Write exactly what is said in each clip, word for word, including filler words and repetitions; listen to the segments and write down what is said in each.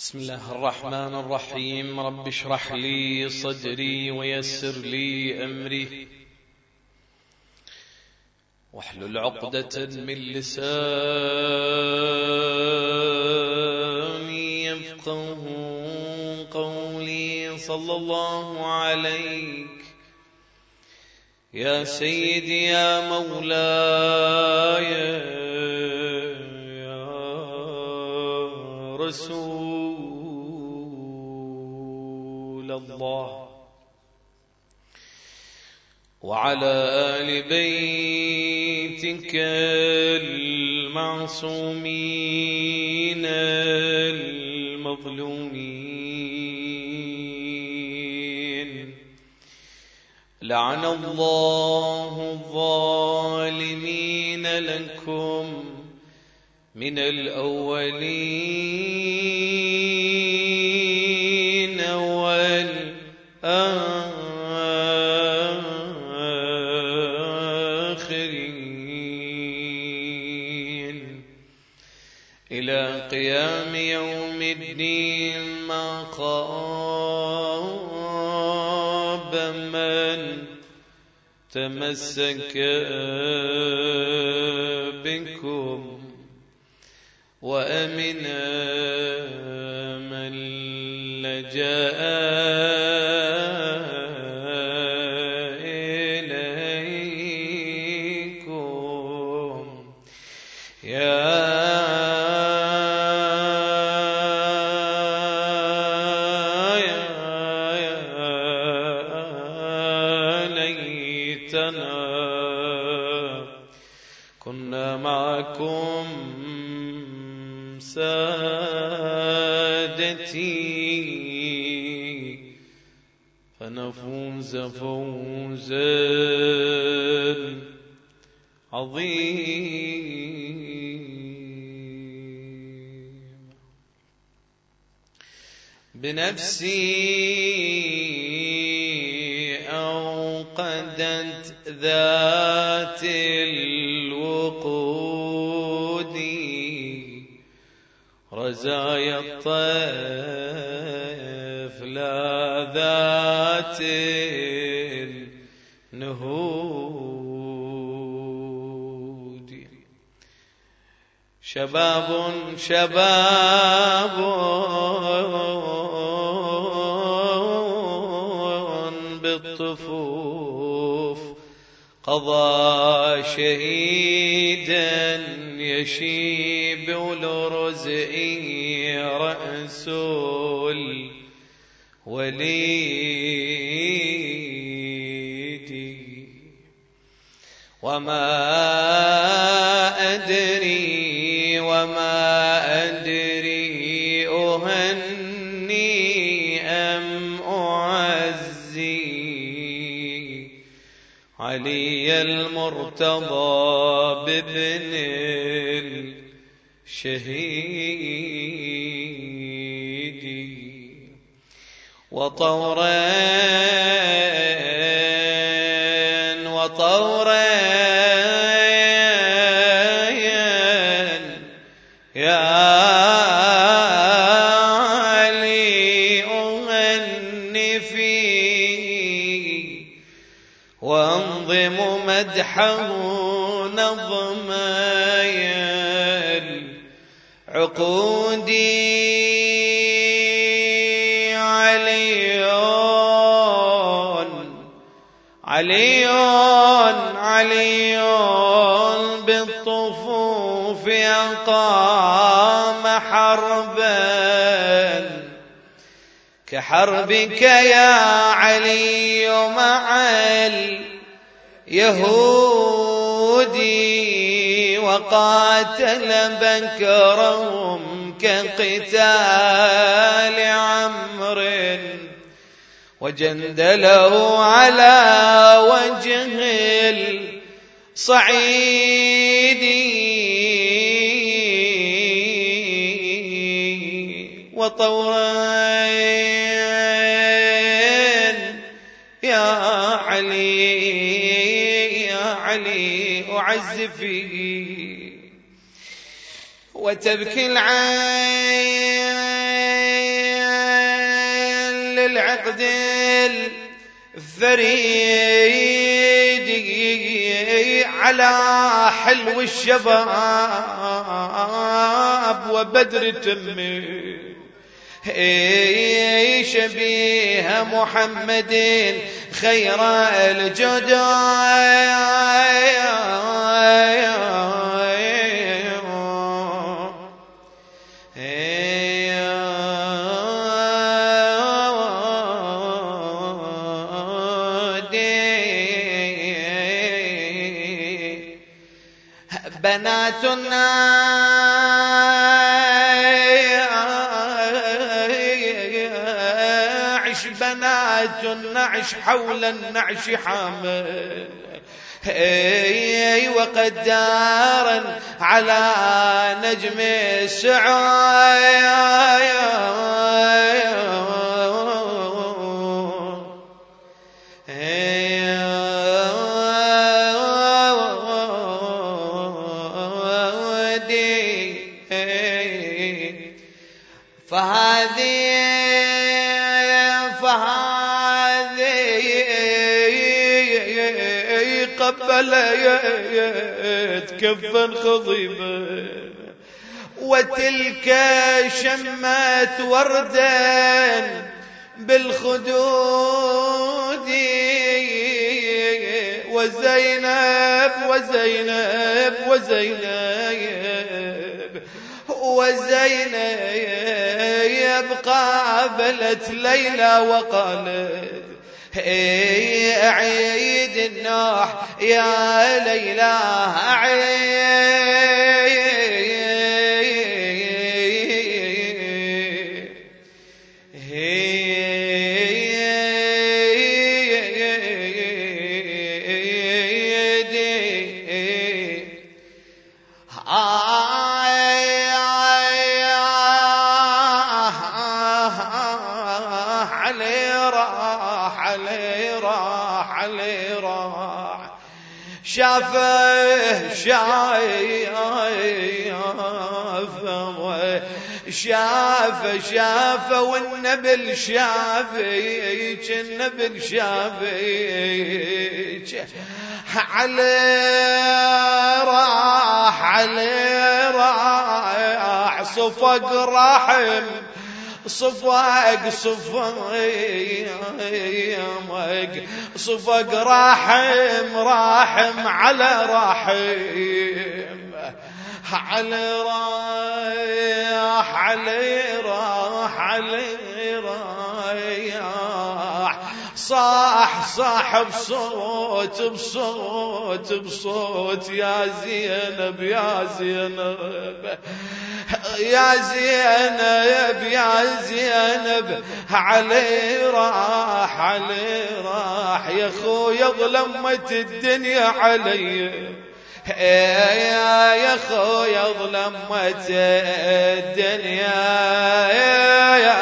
بسم الله الرحمن الرحيم. رب اشرح لي صدري ويسر لي أمري واحلل عقدة من لساني يفقه قولي. صلى الله عليك يا سيدي يا مولاي يا رسول الله، وعلى آل بيتك المعصومين المظلومين. لعن الله الظالمين لكم من الأولين والآخرين إلى قيام يوم الدين. ما خاب من تمسك بكم وأمنا من لجأ إليكم. يا ليتنا كنا معكم سادتي فنفوز فوزا عظيما. بنفسي أوقدت ذات الوقود رزايا الطيف لا ذات النهود. شباب شباب بالطفوف قضى شهيدا يشيب لرزئه رأس الوليد. وما أدري وما أدري أهني أم أعزي علي المرتضى بابن الشهيد. وطورين وطورين يا علي أغني فيه وانظم مدحه نظما عقودي. علي علي علي بالطفوف أقام حربا كحربك يا علي مع اليهود. وقاتل بكرهم كقتال عمرو وجندله على وجه الصعيد. وطورين يا علي يا علي أعز فيه وتبكي العين العقد الفريد على حلو الشباب وبدر تمي شبيه محمد خير الجداد بنات النعش بنات النعش حول النعش حامل وقد دارا على نجم السعايا فهذه فهذه قبلت كفا خضيبا وتلك شمت وردا بالخدود وزينب وزينب وزينب وزينب قابلت ليلى وقالت عيد النوح يا ليلى شافه شافه شافه شافه والنبل شافيك النبل شافيك علي راح علي راح صفق رحم صفق صفق صفق راحم راحم على راحم على راح علي راح علي راح صاح صاح بصوت بصوت بصوت يا زينب يا زينب يا زينب يا زينب علي راح علي راح يا خويا ظلمت الدنيا علي يا خويا ظلمت الدنيا يا يا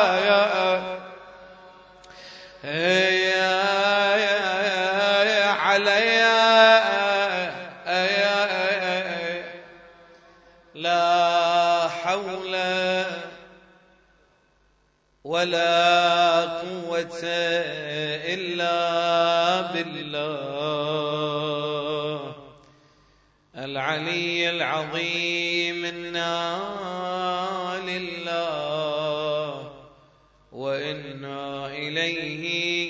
علي لا حول ولا قوة إلا بالله العلي العظيم. إنا لله وإنا إليه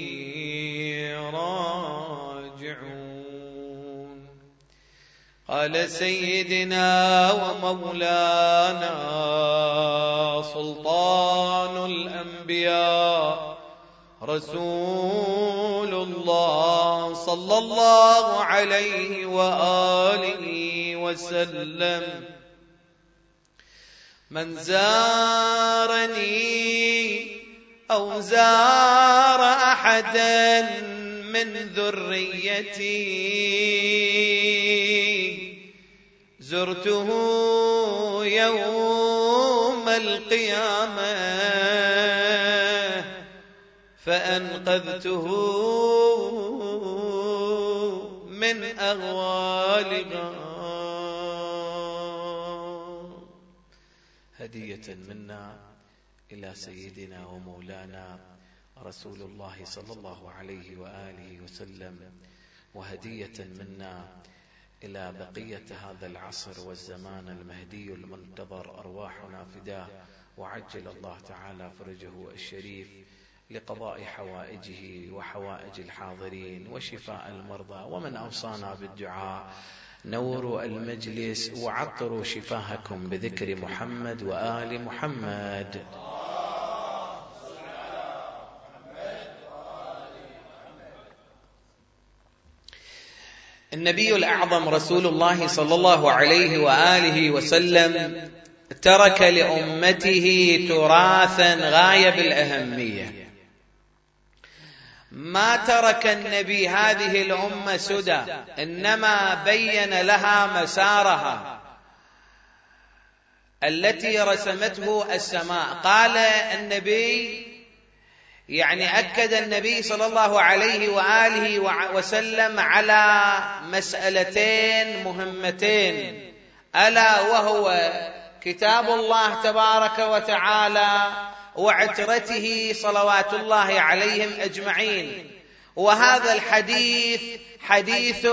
راجعون. قال سيدنا ومولانا سلطان الأنبياء رسول الله صلى الله عليه وآله وسلم: من زارني أو زار أحدا من ذريتي زرته يوم القيامة فأنقذته من أغوالها. هدية منا إلى سيدنا ومولانا رسول الله صلى الله عليه وآله وسلم، وهدية منا إلى بقية هذا العصر والزمان المهدي المنتظر. أرواحنا فداه، وعجل الله تعالى فرجه الشريف لقضاء حوائجه وحوائج الحاضرين وشفاء المرضى. ومن أوصانا بالدعاء نوروا المجلس وعطروا شفاهكم بذكر محمد وآل محمد. النبي الأعظم رسول الله صلى الله عليه وآله وسلم ترك لأمته تراثا غاية بالأهمية. ما ترك النبي هذه الأمة سدى، إنما بين لها مسارها التي رسمته السماء. قال النبي، يعني أكد النبي صلى الله عليه وآله وسلم على مسألتين مهمتين، ألا وهو كتاب الله تبارك وتعالى وعترته صلوات الله عليهم أجمعين. وهذا الحديث حديث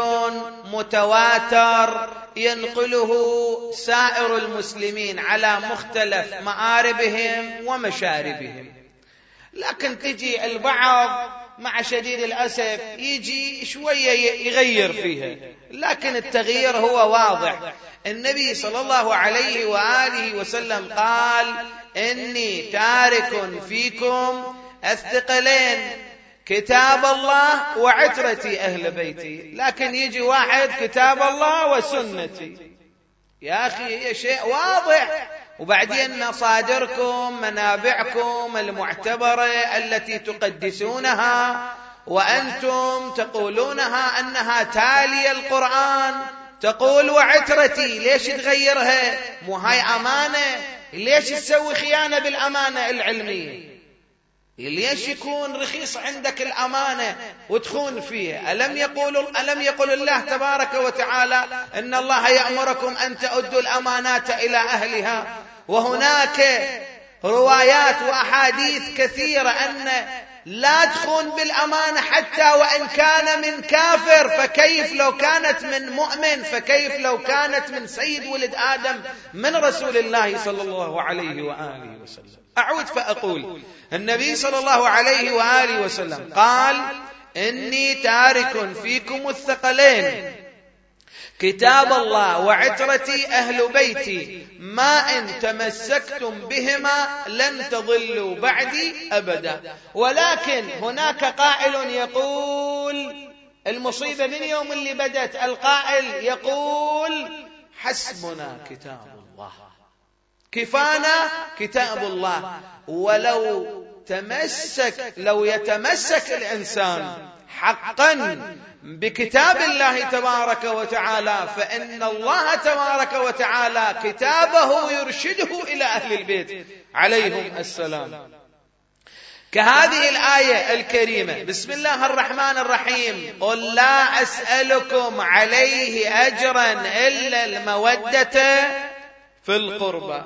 متواتر ينقله سائر المسلمين على مختلف مآربهم ومشاربهم، لكن تجي البعض مع شديد الأسف يجي شوية يغير فيها، لكن التغيير هو واضح. النبي صلى الله عليه وآله وسلم قال: إني تارك فيكم الثقلين، كتاب الله وعترتي أهل بيتي. لكن يجي واحد كتاب الله وسنتي، يا أخي هي شيء واضح. وبعدين مصادركم منابعكم المعتبرة التي تقدسونها وأنتم تقولونها أنها تالية القرآن، تقول وعترتي، ليش تغيرها؟ مو هاي أمانة؟ ليش تسوي خيانة بالأمانة العلمية؟ ليش يكون رخيص عندك الأمانة وتخون فيها؟ ألم يقول ألم يقل الله تبارك وتعالى إن الله يأمركم أن تؤدوا الأمانات إلى أهلها؟ وهناك روايات وأحاديث كثيرة أن لا تخون بالأمانة حتى وإن كان من كافر، فكيف لو كانت من مؤمن؟ فكيف لو كانت من سيد ولد آدم من رسول الله صلى الله عليه وآله وسلم؟ أعود فأقول: النبي صلى الله عليه وآله وسلم قال: إني تارك فيكم الثقلين، كتاب الله وعترتي أهل بيتي، ما إن تمسكتم بهما لن تضلوا بعدي أبدا. ولكن هناك قائل يقول، المصيبة من يوم اللي بدت، القائل يقول: حسبنا كتاب الله، كفانا كتاب الله. ولو تمسك لو يتمسك الإنسان حقا بكتاب الله تبارك وتعالى، فإن الله تبارك وتعالى كتابه يرشده إلى أهل البيت عليهم السلام. كهذه الآية الكريمة: بسم الله الرحمن الرحيم، قل لا أسألكم عليه أجرا إلا المودة في القربى.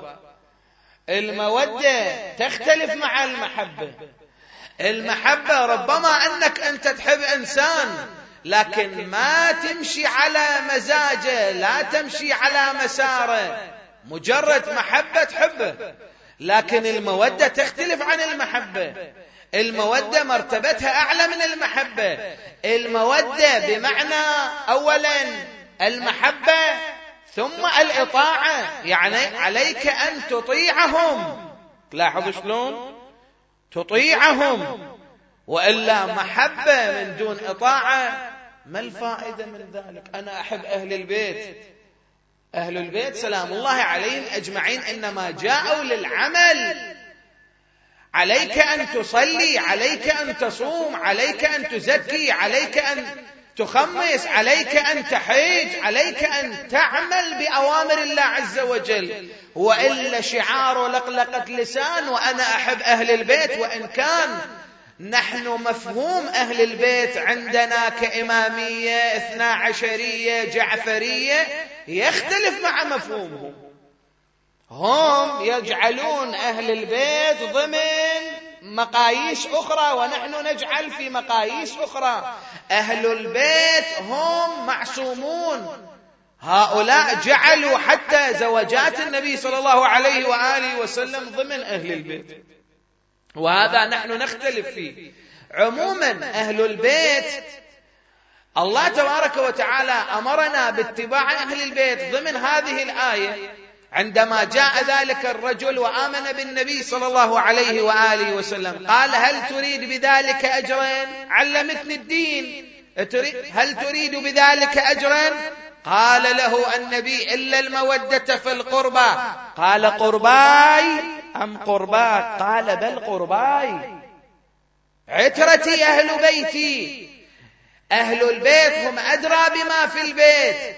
المودة تختلف مع المحبة. المحبة ربما أنك أنت تحب إنسان لكن ما تمشي على مزاجه، لا تمشي على مساره، مجرد محبة تحبه. لكن المودة تختلف عن المحبة. المودة مرتبتها أعلى من المحبة. المودة بمعنى أولا المحبة ثم الإطاعة، يعني عليك أن تطيعهم. لاحظوا شلون تطيعهم، وإلا محبة من دون إطاعة ما الفائدة من ذلك؟ أنا أحب أهل البيت، أهل البيت سلام الله عليهم أجمعين إنما جاءوا للعمل. عليك أن تصلي، عليك أن تصوم، عليك أن تزكي، عليك أن تخمس، عليك أن تحج، عليك أن تعمل بأوامر الله عز وجل. وإلا شعار لقلقة لسان وأنا أحب أهل البيت، وإن كان نحن مفهوم أهل البيت عندنا كإمامية اثنا عشرية جعفرية يختلف مع مفهومهم. هم يجعلون أهل البيت ضمن مقاييس أخرى ونحن نجعل في مقاييس أخرى. أهل البيت هم معصومون، هؤلاء جعلوا حتى زوجات النبي صلى الله عليه وآله وسلم ضمن أهل البيت، وهذا نحن نختلف فيه. عموما أهل البيت الله تبارك وتعالى أمرنا باتباع أهل البيت ضمن هذه الآية. عندما جاء ذلك الرجل وآمن بالنبي صلى الله عليه وآله وسلم قال: هل تريد بذلك أجرا؟ علمتني الدين، هل تريد بذلك أجرا؟ قال له النبي: إلا المودة في القربى. قال: قرباي أم قرباك؟ قال: بل قرباي، عترتي أهل بيتي، أهل البيت هم أدرى بما في البيت.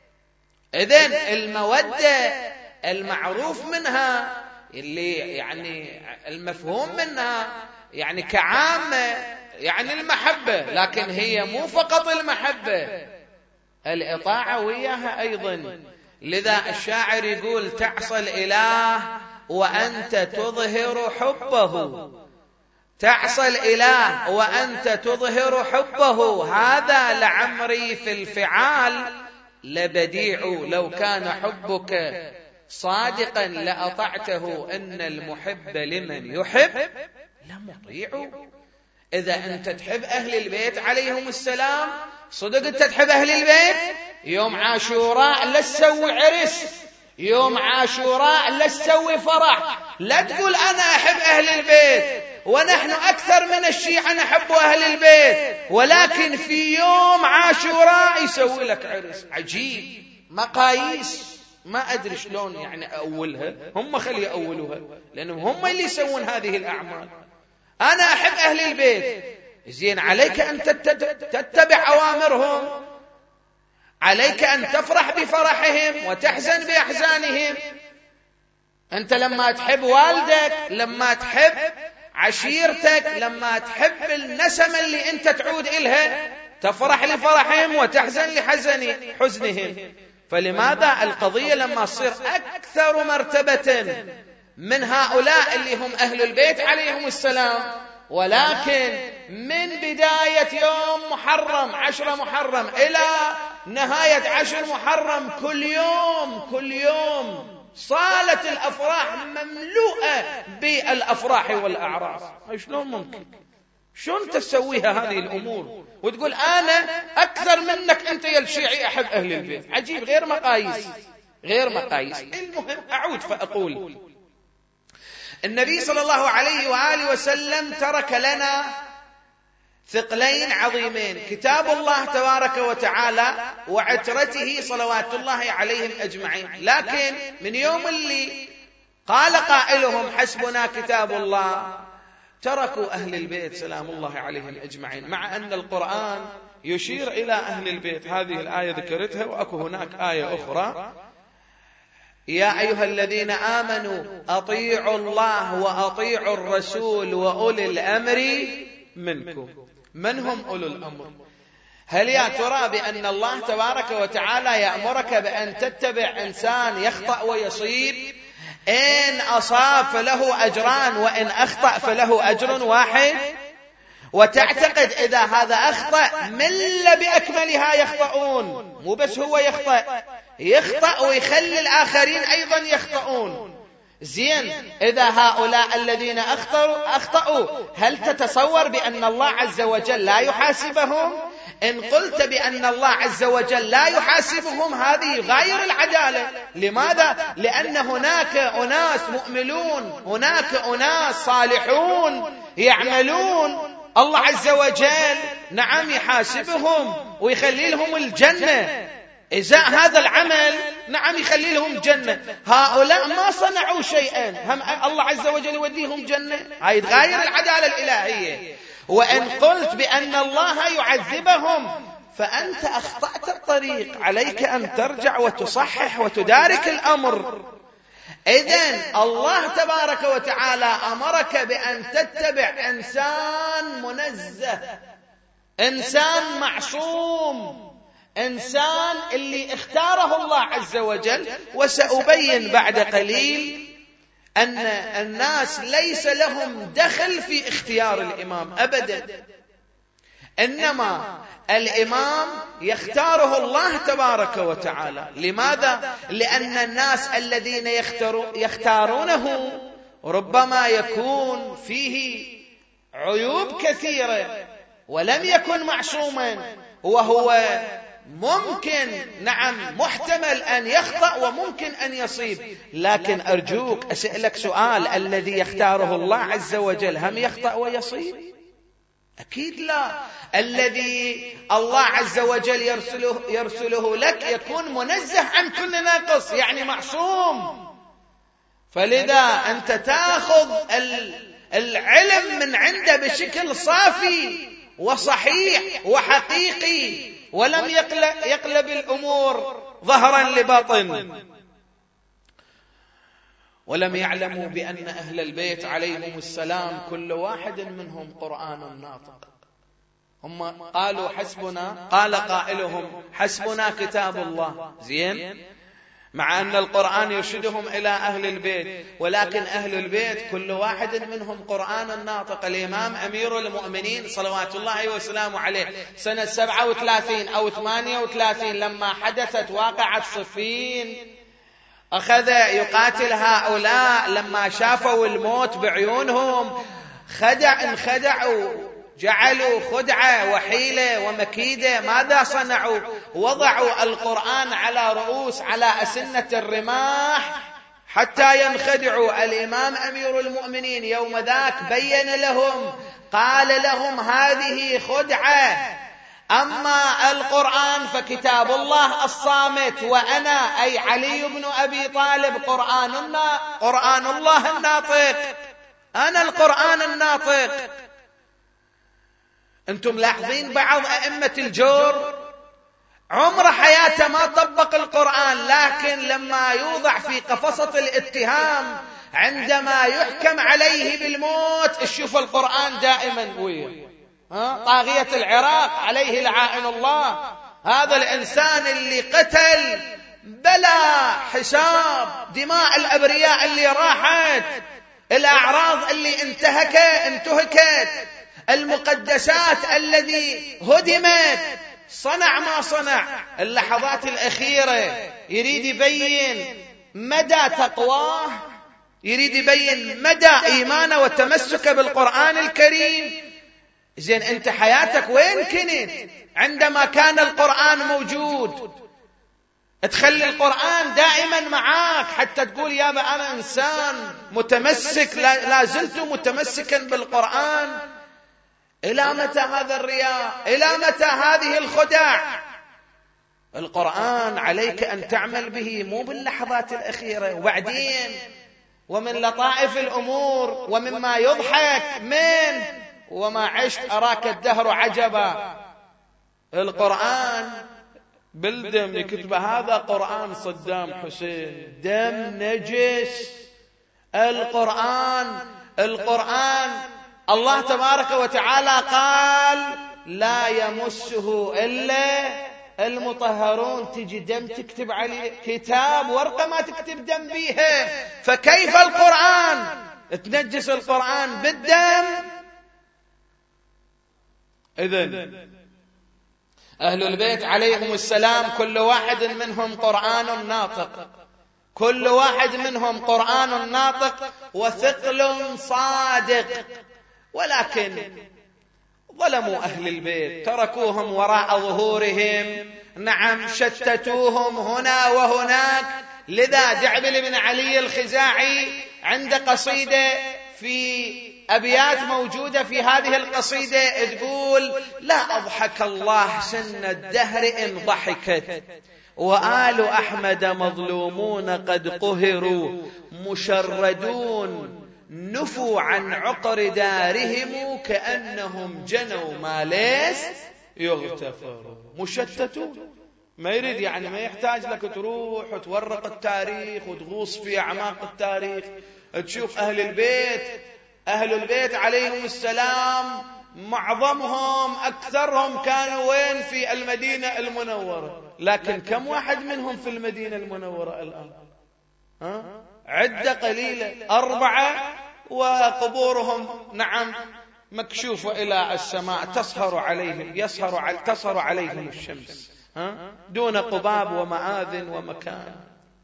إذن المودة المعروف منها، اللي يعني المفهوم منها يعني كعامة يعني المحبة، لكن هي مو فقط المحبة، الإطاعة وياها أيضا. لذا الشاعر يقول: تعصى الإله وأنت تظهر حبه، تعصى الإله وأنت تظهر حبه، هذا لعمري في الفعال لبديع، لو كان حبك صادقا لأطعته، إن المحب لمن يحب لمطيع. إذا أنت تحب أهل البيت عليهم السلام صدق، أنت تحب أهل البيت، يوم عاشوراء لا تسوي عرس، يوم عاشوراء لا تسوي فرح، لا تقول أنا أحب أهل البيت ونحن أكثر من الشيعة نحب أهل البيت، ولكن في يوم عاشوراء يسوي لك عرس. عجيب، مقاييس ما أدري شلون يعني أولها، هم خلي أولوها لأنهم هم اللي يسوون هذه الأعمال. أنا أحب أهل البيت، زين عليك أن تتبع أوامرهم، عليك أن تفرح بفرحهم وتحزن بأحزانهم. أنت لما تحب والدك، لما تحب عشيرتك، لما تحب النسمة اللي أنت تعود إلها، تفرح لفرحهم وتحزن لحزن حزنهم. فلماذا القضية لما تصير أكثر مرتبة من هؤلاء اللي هم أهل البيت عليهم السلام، ولكن من بداية يوم محرم عشر محرم إلى نهاية عشر محرم كل يوم كل يوم صالة الأفراح مملوءة بالأفراح والأعراس. شلون ممكن؟ شلون تسويها هذه الأمور وتقول أنا أكثر منك أنت يا الشيعي أحب أهل البيت؟ عجيب، غير مقاييس غير مقاييس. المهم أعود فأقول: النبي صلى الله عليه وآله وسلم ترك لنا ثقلين عظيمين: كتاب الله تبارك وتعالى وعترته صلوات الله عليهم أجمعين. لكن من يوم اللي قال قائلهم حسبنا كتاب الله تركوا أهل البيت سلام الله عليهم أجمعين، مع أن القرآن يشير إلى أهل البيت. هذه الآية ذكرتها، وأكو هناك آية أخرى: يا أيها الذين آمنوا أطيعوا الله وأطيعوا الرسول وأولي الأمر منكم. من هم أولو الأمر؟ هل يا ترى بأن الله تبارك وتعالى يأمرك بأن تتبع إنسان يخطأ ويصيب، إن أصاب فله أجران وإن أخطأ فله أجر واحد، وتعتقد إذا هذا أخطأ مل بأكملها يخطئون؟ مو بس هو يخطأ، يخطأ ويخلي الآخرين أيضا يخطئون. زين، إذا هؤلاء الذين أخطأوا أخطأوا هل تتصور بأن الله عز وجل لا يحاسبهم؟ إن قلت بأن الله عز وجل لا يحاسبهم هذه غير العدالة. لماذا؟ لأن هناك أناس مؤمنون، هناك أناس صالحون يعملون، الله عز وجل نعم يحاسبهم ويخلي لهم الجنة، إزاء هذا العمل نعم يخلي لهم جنة. هؤلاء ما صنعوا شيئا، هم الله عز وجل يوديهم جنة. هاي غير العدالة الإلهية. وإن قلت بأن الله يعذبهم فأنت أخطأت الطريق، عليك أن ترجع وتصحح وتدارك الأمر. إذن الله تبارك وتعالى أمرك بأن تتبع إنسان منزه، إنسان معصوم، إنسان اللي اختاره الله عز وجل. وسأبين بعد قليل أن الناس ليس لهم دخل في اختيار الإمام أبدا، إنما الإمام يختاره الله تبارك وتعالى. لماذا؟ لأن الناس الذين يختارونه ربما يكون فيه عيوب كثيرة ولم يكن معصوما، وهو ممكن نعم محتمل أن يخطأ وممكن أن يصيب. لكن أرجوك أسألك سؤال، الذي يختاره الله عز وجل هم يخطأ ويصيب؟ أكيد لا. الذي الله عز وجل يرسله, يرسله لك يكون منزه عن كل نقص، يعني معصوم. فلذا أنت تأخذ العلم من عنده بشكل صافي وصحيح وحقيقي، ولم يقلب الأمور ظهرا لباطن. ولم يعلموا بأن أهل البيت عليهم السلام كل واحد منهم قرآن ناطق. هم قالوا حسبنا، قال قائلهم حسبنا كتاب الله، زين، مع أن القرآن يرشدهم إلى أهل البيت، ولكن أهل البيت كل واحد منهم قرآن ناطق. الإمام أمير المؤمنين صلوات الله وسلامه عليه سنة سبعة وثلاثين أو ثمانية وثلاثين لما حدثت واقعة صفين أخذ يقاتل هؤلاء، لما شافوا الموت بعيونهم خدع انخدعوا، جعلوا خدعة وحيلة ومكيدة. ماذا صنعوا؟ وضعوا القرآن على رؤوس على أسنة الرماح حتى ينخدعوا. الإمام أمير المؤمنين يوم ذاك بين لهم، قال لهم هذه خدعة، أما القرآن فكتاب الله الصامت، وأنا أي علي بن أبي طالب قرآننا قرآن الله الناطق، أنا القرآن الناطق. أنتم لاحظين بعض أئمة الجور عمر حياته ما طبق القرآن، لكن لما يوضع في قفصة الاتهام عندما يحكم عليه بالموت تشوف القرآن دائما ويه. طاغية العراق عليه لعائن الله، هذا الإنسان اللي قتل بلا حساب، دماء الأبرياء اللي راحت، الأعراض اللي انتهك انتهكت، المقدسات الذي هدمت، صنع ما صنع. اللحظات الأخيرة يريد يبين مدى تقواه، يريد يبين مدى إيمانه وتمسكه بالقرآن الكريم. زين، أنت حياتك وين كنت عندما كان القرآن موجود؟ تخلي القرآن دائما معاك حتى تقول يابا أنا إنسان متمسك، لا زلت متمسكا بالقرآن. إلى متى هذا الرياء؟ إلى متى هذه الخدع؟ القرآن عليك أن تعمل به مو باللحظات الأخيرة. وبعدين ومن لطائف الأمور ومما يضحك من وما عشت أراك الدهر عجبا، القرآن بالدم يكتب هذا قرآن صدام حسين، دم نجس. القرآن القرآن الله تبارك وتعالى قال لا يمسه إلا المطهرون، تجي دم تكتب عليه، كتاب ورقة ما تكتب دم بيها، فكيف القرآن تنجس القرآن بالدم؟ إذن أهل البيت عليهم السلام كل واحد منهم قرآن ناطق، كل واحد منهم قرآن ناطق وثقل صادق. ولكن ظلموا أهل البيت، تركوهم وراء ظهورهم، نعم شتتوهم هنا وهناك. لذا جعبل بن علي الخزاعي عند قصيدة في أبيات موجودة في هذه القصيدة تقول لا أضحك الله سن الدهر إن ضحكت، وآل أحمد مظلومون قد قهروا، مشردون نفوا عن عقر دارهم، كأنهم جنوا ما ليس يغتفروا. مشتتون، ما يريد يعني ما يحتاج لك تروح وتورق التاريخ وتغوص في أعماق التاريخ تشوف أهل البيت. أهل البيت عليهم السلام معظمهم أكثرهم كانوا وين؟ في المدينة المنورة. لكن كم واحد منهم في المدينة المنورة الآن؟ ها؟ عدة قليلة أربعة، وقبورهم نعم مكشوفة إلى السماء، تصهر عليهم يسهر على تصهر عليهم الشمس دون قباب ومآذن ومكان.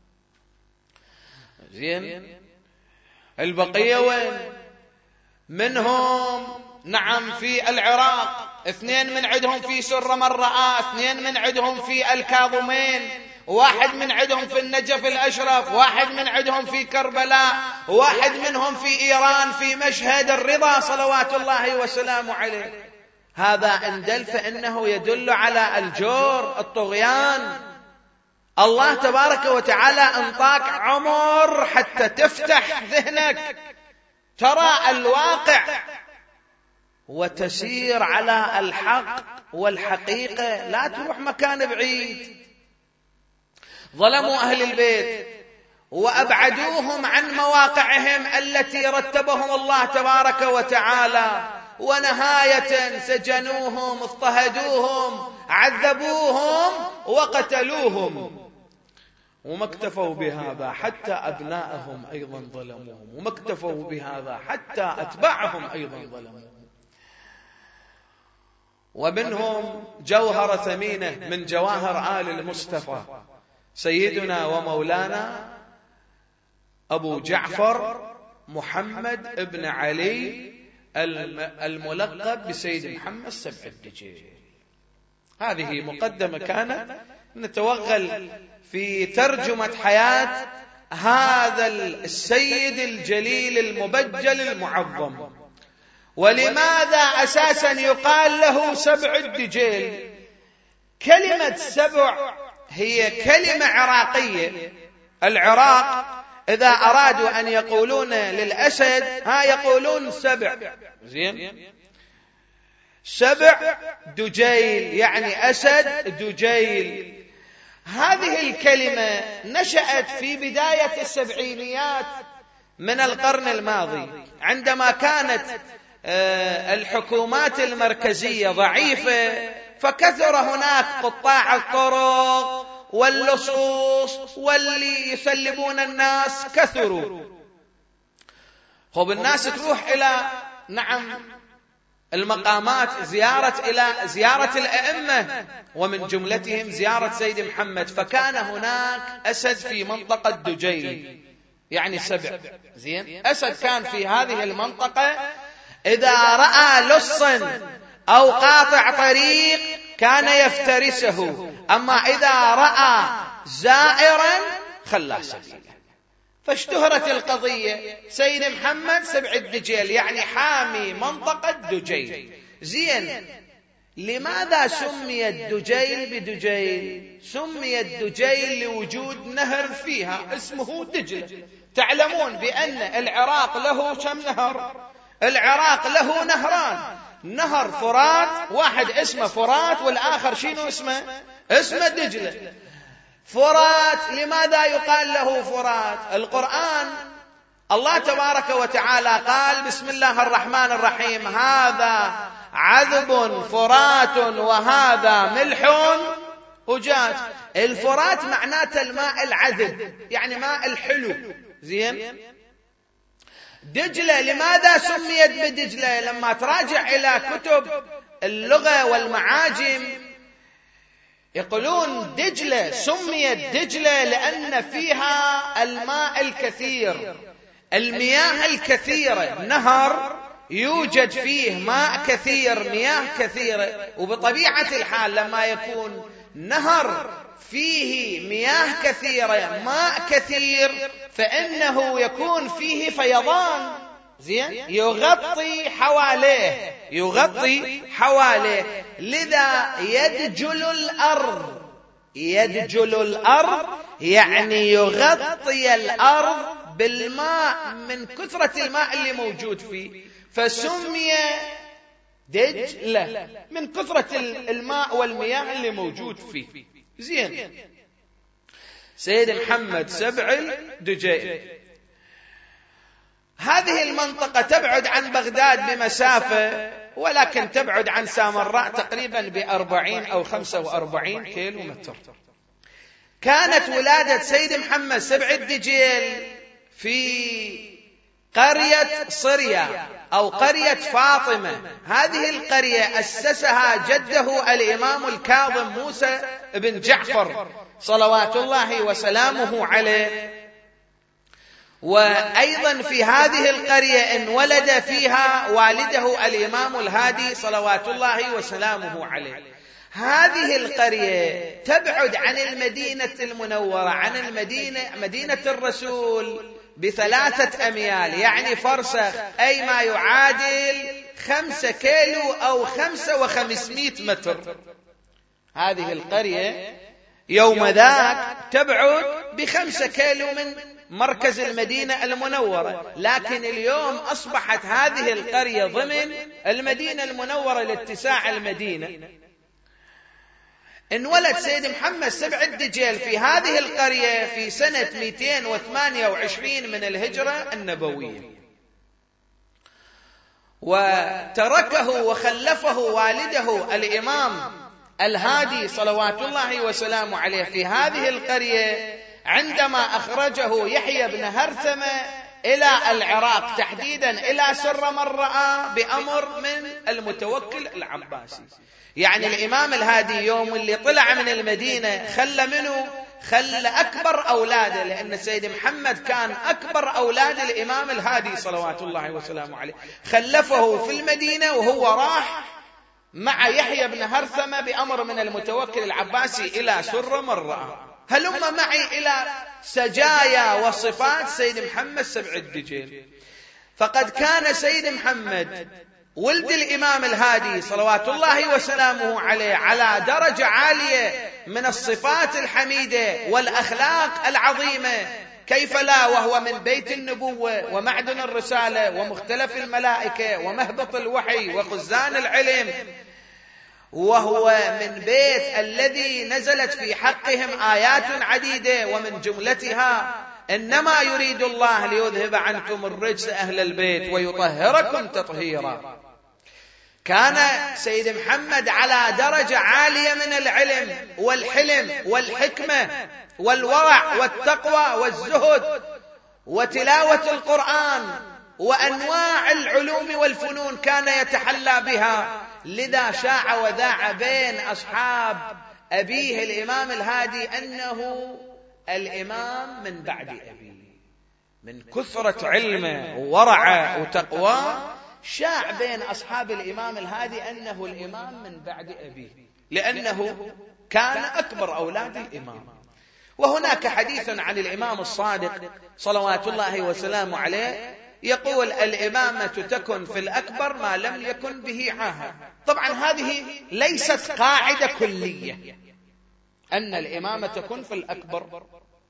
زين، البقية وين؟ منهم نعم في العراق، اثنين من عندهم في سر من رآه، اثنين من عندهم في الكاظمين، واحد من عندهم في النجف الأشرف، واحد من عندهم في كربلاء، واحد منهم في إيران في مشهد الرضا صلوات الله وسلامه عليه. هذا إن دل فإنه يدل على الجور الطغيان. الله تبارك وتعالى انطاك عمر حتى تفتح ذهنك، ترى الواقع وتسير على الحق والحقيقة، لا تروح مكان بعيد. ظلموا أهل البيت وأبعدوهم عن مواقعهم التي رتبهم الله تبارك وتعالى، ونهاية سجنوهم، اضطهدوهم، عذبوهم وقتلوهم. وما اكتفوا بهذا حتى أبنائهم أيضا ظلموهم، وما اكتفوا بهذا حتى أتباعهم أيضا ظلموهم. ومنهم جوهرة ثمينة من جواهر آل المصطفى سيدنا ومولانا أبو جعفر محمد ابن علي الملقب بسيد محمد سبع الدجيل. هذه مقدمة كانت نتوغل في ترجمة حياة هذا السيد الجليل المبجل المعظم. ولماذا أساسا يقال له سبع الدجيل؟ كلمة سبع هي كلمة عراقية. العراق إذا أرادوا أن يقولون للأسد ها يقولون سبع. زين، سبع دجيل يعني أسد دجيل. هذه الكلمة نشأت في بداية السبعينيات من القرن الماضي، عندما كانت الحكومات المركزية ضعيفة، فكثر هناك قطاع الطرق واللصوص واللي يسلبون الناس كثروا. خب الناس تروح إلى نعم المقامات، زيارة إلى زيارة الأئمة، ومن جملتهم زيارة سيد محمد. فكان هناك أسد في منطقة دجيل يعني سبع. زين، أسد كان في هذه المنطقة، إذا رأى لصا أو قاطع طريق كان يفترسه، أما إذا رأى زائرا خلاه سبيله. فاشتهرت القضية سيد محمد سبع الدجيل يعني حامي منطقة دجيل. زين، لماذا سمي الدجيل بدجيل؟ سمي الدجيل لوجود نهر فيها اسمه دجلة. تعلمون بأن العراق له كم نهر؟ العراق له نهران، نهر فرات، واحد اسمه فرات والآخر شنو اسمه؟ اسمه دجلة. فرات لماذا يقال له فرات؟ القرآن الله تبارك وتعالى قال بسم الله الرحمن الرحيم هذا عذب فرات وهذا ملح أجاج. الفرات معناته الماء العذب يعني ماء الحلو. زين، دجلة لماذا سميت بدجلة؟ لما تراجع إلى كتب اللغة والمعاجم يقولون دجلة سميت دجلة لأن فيها الماء الكثير، المياه الكثيرة، نهر يوجد فيه ماء كثير، مياه كثيرة. وبطبيعة الحال لما يكون نهر فيه مياه كثيرة ماء كثير فإنه يكون فيه فيضان. زين، يغطي حواليه يغطي حواليه لذا يدجل الأرض. يدجل الأرض يعني يغطي الأرض بالماء من كثرة الماء اللي موجود فيه، فسمي دجلة من كثرة الماء والمياه اللي موجود فيه. زين، سيد محمد سبع الدجيل. هذه المنطقة تبعد عن بغداد بمسافة، ولكن تبعد عن سامراء تقريبا بأربعين أو خمسة وأربعين كيلو متر. كانت ولادة سيد محمد سبع الدجيل في قرية صريا أو قرية فاطمة. هذه القرية أسسها جده الإمام الكاظم موسى بن جعفر صلوات الله وسلامه عليه. وأيضا في هذه القرية انولد فيها والده الإمام الهادي صلوات الله وسلامه عليه. هذه القرية تبعد عن المدينة المنورة، عن المدينة مدينة الرسول بثلاثة أميال، يعني فرسخ، أي ما يعادل خمسة كيلو أو خمسة وخمسمائة متر. هذه القرية يوم ذاك تبعد بخمسة كيلو من مركز المدينة المنورة، لكن اليوم أصبحت هذه القرية ضمن المدينة المنورة لاتساع المدينة. انولد سيد محمد سبع الدجيل في هذه القرية في سنة مئتين وثمانية وعشرين من الهجرة النبوية، وتركه وخلفه والده الإمام الهادي صلوات الله وسلامه عليه في هذه القرية عندما أخرجه يحيى بن هرثمة إلى العراق، تحديدا إلى سر مرأى بأمر من المتوكل العباسي. يعني الإمام الهادي يوم اللي طلع من المدينة خلى منه خلى أكبر أولاده، لأن سيد محمد كان أكبر أولاد الإمام الهادي صلوات الله وسلامه عليه، خلفه في المدينة وهو راح مع يحيى بن هرثمة بأمر من المتوكل العباسي إلى سر مرأى. هلم معي إلى سجايا وصفات سيد محمد سبع الدجيل. فقد كان سيد محمد ولد الإمام الهادي صلوات الله وسلامه عليه على درجة عالية من الصفات الحميدة والأخلاق العظيمة، كيف لا، وهو من بيت النبوة ومعدن الرسالة ومختلف الملائكة ومهبط الوحي وخزان العلم، وهو من بيت الذي نزلت في حقهم آيات عديدة، ومن جملتها إنما يريد الله ليذهب عنكم الرجس أهل البيت ويطهركم تطهيرا. كان سيد محمد على درجة عالية من العلم والحلم والحكمة والورع والتقوى والزهد وتلاوة القرآن وأنواع العلوم والفنون كان يتحلى بها. لذا شاع وذاع بين أصحاب أبيه الإمام الهادي أنه الإمام من بعد أبيه، من كثرة علمه وورعه وتقواه شاع بين أصحاب الإمام الهادي أنه الإمام من بعد أبيه، لأنه كان أكبر أولاد الإمام. وهناك حديث عن الإمام الصادق صلوات الله وسلامه عليه يقول الإمامة تكن في الأكبر ما لم يكن به عاهة. طبعا هذه ليست قاعدة كلية أن الإمامة تكن في الأكبر.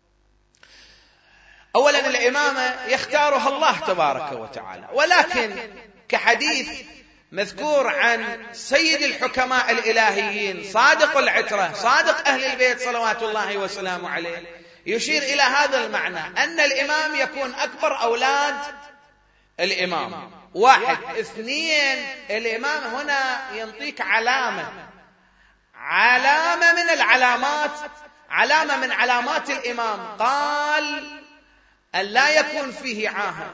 أولا الإمامة يختارها الله تبارك وتعالى، ولكن كحديث مذكور عن سيد الحكماء الإلهيين صادق العترة صادق أهل البيت صلوات الله وسلامه عليه يشير إلى هذا المعنى، أن الإمام يكون أكبر أولاد الإمام. واحد. اثنين، الإمام هنا ينطيك علامة علامة من العلامات علامة من علامات الإمام، قال أن لا يكون فيه عاهة.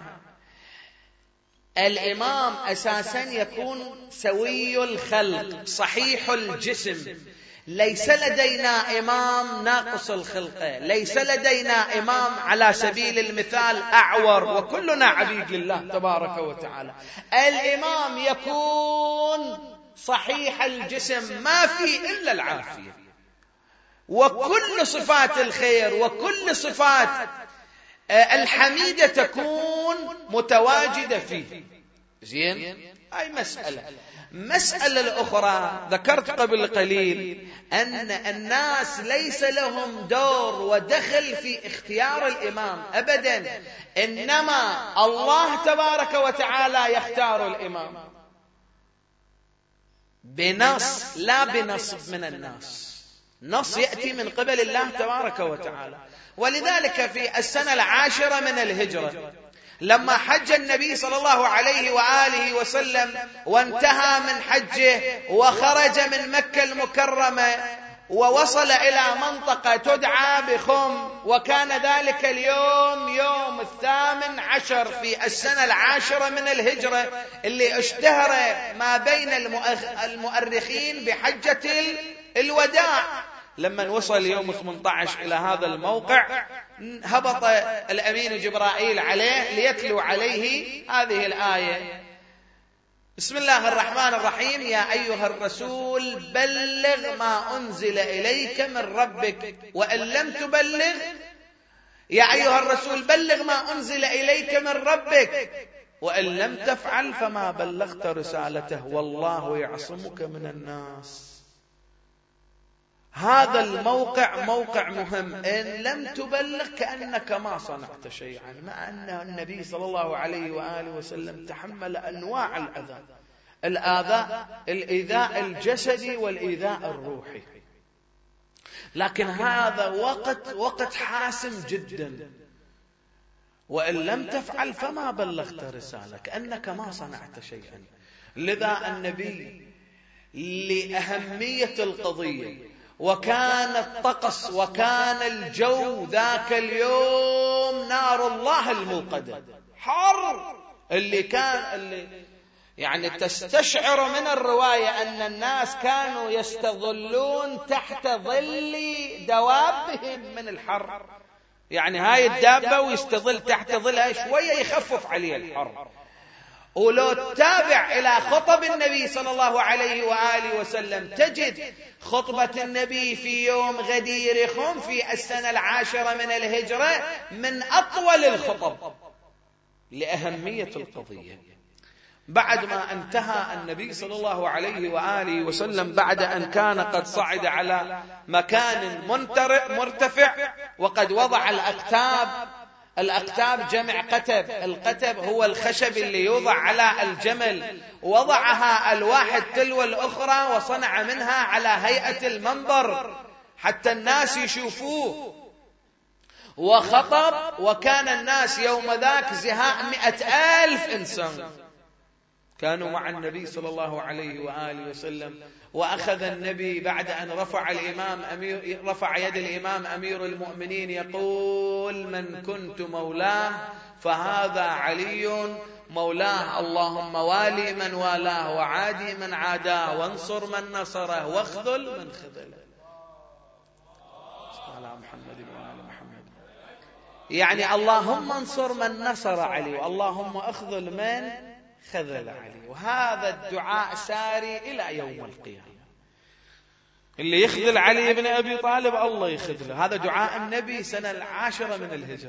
الإمام أساسا يكون سوي الخلق صحيح الجسم، ليس لدينا إمام ناقص الخلقة، ليس لدينا إمام على سبيل المثال أعور، وكلنا عبيد لله تبارك وتعالى. الإمام يكون صحيح الجسم ما فيه إلا العافية، وكل صفات الخير وكل صفات الحميدة تكون متواجدة فيه. زين، أي مسألة. مسألة الأخرى ذكرت قبل قليل أن الناس ليس لهم دور ودخل في اختيار الإمام أبدا، إنما الله تبارك وتعالى يختار الإمام بنص لا بنصب من الناس، نص يأتي من قبل الله تبارك وتعالى. ولذلك في السنة العاشرة من الهجرة لما حج النبي صلى الله عليه وآله وسلم وانتهى من حجه وخرج من مكة المكرمة ووصل إلى منطقة تدعى بخم، وكان ذلك اليوم يوم الثامن عشر في السنة العاشرة من الهجرة، اللي اشتهر ما بين المؤرخين بحجة الوداع. لما وصل يوم ثمانية عشر إلى هذا الموقع، هبط الأمين جبرائيل عليه ليتلو عليه هذه الآية: بسم الله الرحمن الرحيم، يا أيها الرسول بلغ ما أنزل إليك من ربك وإن لم تبلغ، يا أيها الرسول بلغ ما أنزل إليك من ربك وإن لم تفعل فما بلغت رسالته والله يعصمك من الناس. هذا الموقع موقع مهم. إن لم تبلغ كأنك ما صنعت شيئا، مع أن النبي صلى الله عليه وآله وسلم تحمل أنواع الأذى، الآذاء الإيذاء الجسدي والإيذاء الروحي، لكن هذا وقت وقت حاسم جدا. وإن لم تفعل فما بلغت رسالة، كأنك ما صنعت شيئا. لذا النبي لأهمية القضية، وكان الطقس وكان الجو ذاك اليوم نار الله الموقدة، حر، اللي كان اللي يعني تستشعر من الرواية أن الناس كانوا يستظلون تحت ظل دوابهم من الحر. يعني هاي الدابة ويستظل تحت ظلها شوية يخفف عليه الحر. ولو تتابع إلى خطب النبي صلى الله عليه وآله وسلم تجد خطبة النبي في يوم غدير خم في السنة العاشرة من الهجرة من أطول الخطب لأهمية القضية. بعد ما انتهى النبي صلى الله عليه وآله وسلم، بعد أن كان قد صعد على مكان مرتفع وقد وضع الأقتاب، الأقتاب جمع قتب، القتب هو الخشب اللي يوضع على الجمل، وضعها الواحد تلو الأخرى وصنع منها على هيئة المنبر حتى الناس يشوفوه، وخطب. وكان الناس يوم ذاك زهاء مئة ألف إنسان كانوا مع النبي صلى الله عليه وآله وسلم. وأخذ النبي بعد أن رفع الإمام أمير رفع يد الإمام أمير المؤمنين يقول: من كنت مولاه فهذا علي مولاه، اللهم والي من والاه وعادي من عاداه وانصر من نصره واخذل من خذله. على محمد وآل محمد. يعني اللهم انصر من نصر علي، اللهم اخذل من خذل علي. وهذا الدعاء ساري إلى يوم القيامة. اللي يخذل علي بن أبي طالب الله يخذله، هذا دعاء النبي سنة العاشرة من الهجرة.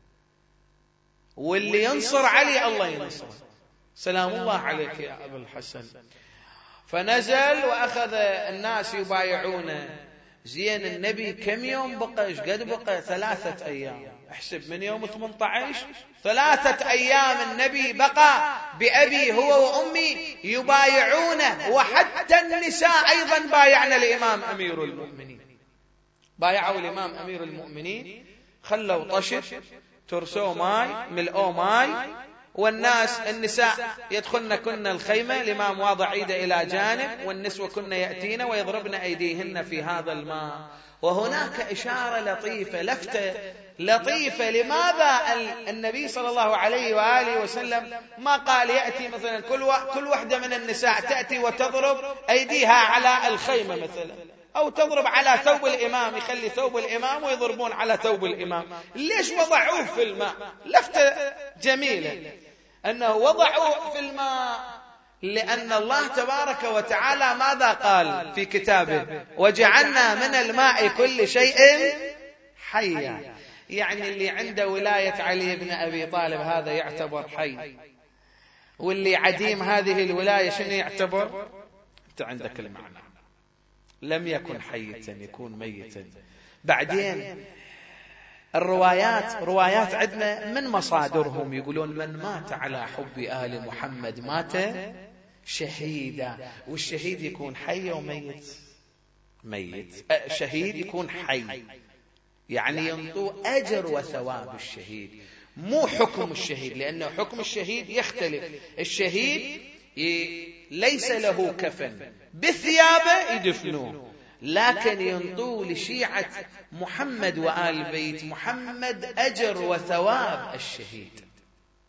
واللي ينصر علي الله ينصره. سلام الله عليك يا أبو الحسن. فنزل وأخذ الناس يبايعونه. زين النبي كم يوم بقى؟ ايش قد بقى؟ ثلاثة أيام. احسب من يوم ثمانية عشر، ثلاثة أيام النبي بقى بأبي هو وأمي يبايعونه. وحتى النساء أيضا بايعنا الإمام أمير المؤمنين، بايعوا الإمام أمير المؤمنين، خلوا طشت ترسوا ماي ملئوا ماي، والناس النساء يدخلن كن الخيمة، الإمام واضع ايده إلى جانب، والنسوة كن يأتين ويضربن أيديهن في هذا الماء. وهناك إشارة لطيفة، لفتة لطيفة. لماذا النبي صلى الله عليه وآله وسلم ما قال يأتي مثلا كل كل واحدة من النساء تأتي وتضرب أيديها على الخيمة مثلا، أو تضرب على ثوب الإمام، يخلي ثوب الإمام ويضربون على ثوب الإمام؟ ليش وضعوه في الماء؟ لفتة جميلة أنه وضعوه في الماء، لأن الله تبارك وتعالى ماذا قال في كتابه؟ وجعلنا من الماء كل شيء حيا. يعني اللي عنده ولاية علي بن أبي طالب هذا يعتبر حي، واللي عديم هذه الولاية شنو يعتبر؟ أنت عندك المعنى، لم يكن حيا يكون ميتا. بعدين الروايات روايات عندنا من مصادرهم يقولون من مات على حب آل محمد مات شهيدا. والشهيد يكون حي وميت؟ ميت. شهيد يكون حي، يعني ينطو أجر وثواب الشهيد، مو حكم الشهيد، لأنه حكم الشهيد يختلف. الشهيد ليس له كفن، بثيابه يدفنوه، لكن ينطو لشيعة محمد وآل بيت محمد أجر وثواب الشهيد.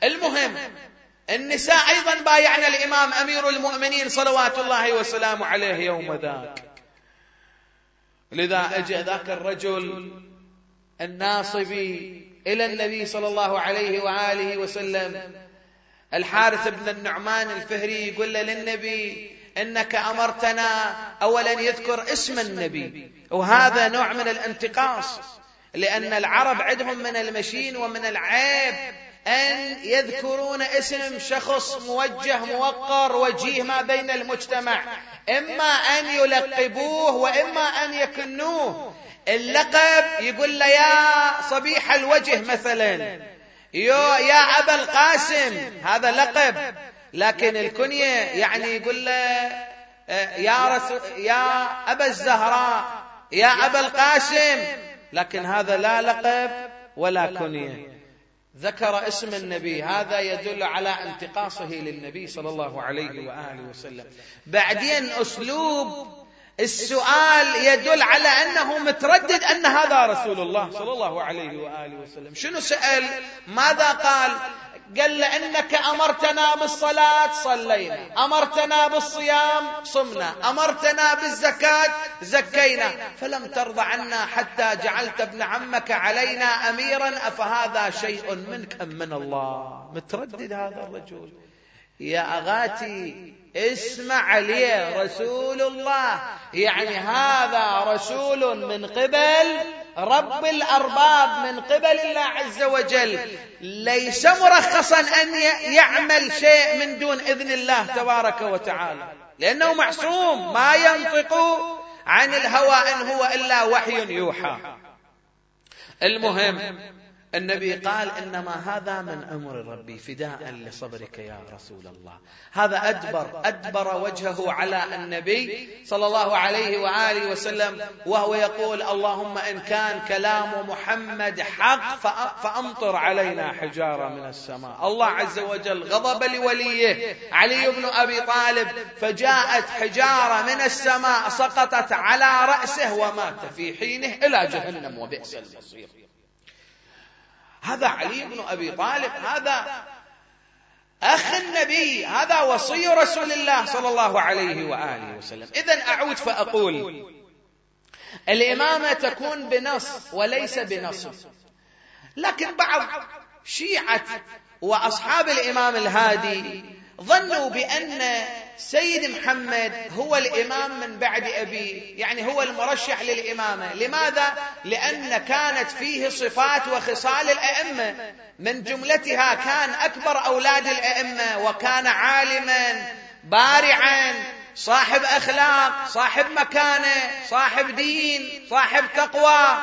المهم النساء أيضا بايعنا الإمام أمير المؤمنين صلوات الله وسلامه عليه يوم ذاك. لذا أجى ذاك الرجل الناصبي إلى النبي صلى الله عليه وآله وسلم، الحارث بن النعمان الفهري، يقول له للنبي إنك أمرتنا أولا يذكر اسم النبي، وهذا نوع من الانتقاص، لأن العرب عندهم من المشين ومن العيب أن يذكرون اسم شخص موجه موقر وجيه ما بين المجتمع، إما أن يلقبوه وإما أن يكنوه. اللقب يقول له يا صبيح الوجه مثلا، يا أبا القاسم، هذا لقب. لكن الكنية يعني يقول له يا, رسول يا أبا الزهراء، يا أبا القاسم، لكن هذا لا لقب ولا كنية، ذكر اسم النبي. هذا يدل على انتقاصه للنبي صلى الله عليه وآله وسلم. بعدين أسلوب السؤال يدل على أنه متردد أن هذا رسول الله صلى الله عليه وآله وسلم. شنو سأل؟ ماذا قال؟ قال لأنك أمرتنا بالصلاة صلينا، أمرتنا بالصيام صمنا، أمرتنا بالزكاة زكينا، فلم ترضى عنا حتى جعلت ابن عمك علينا أميرا، أفهذا شيء منك أم من الله؟ متردد هذا الرجل. يا أغاتي اسمع لي، رسول الله يعني هذا رسول من قبل رب الأرباب، من قبل الله عز وجل، ليس مرخصا أن يعمل شيء من دون إذن الله تبارك وتعالى، لأنه معصوم، ما ينطق عن الهوى إن هو إلا وحي يوحى. المهم النبي قال إنما هذا من أمر ربي فداء لصبرك يا رسول الله. هذا أدبر أدبر وجهه على النبي صلى الله عليه وآله وسلم، وهو يقول اللهم إن كان كلام محمد حق فأمطر علينا حجارة من السماء. الله عز وجل غضب لوليه علي بن أبي طالب، فجاءت حجارة من السماء سقطت على رأسه ومات في حينه إلى جهنم وبئس المصير. هذا علي بن أبي طالب، هذا أخ النبي، هذا وصي رسول الله صلى الله عليه وآله وسلم. إذن أعود فأقول الإمامة تكون بنص وليس بنص، لكن بعض شيعة وأصحاب الإمام الهادي ظنوا بأن سيد محمد هو الإمام من بعد أبيه، يعني هو المرشح للإمامة. لماذا؟ لأن كانت فيه صفات وخصال الأئمة، من جملتها كان أكبر أولاد الأئمة، وكان عالما بارعا صاحب أخلاق صاحب مكانة صاحب دين صاحب تقوى.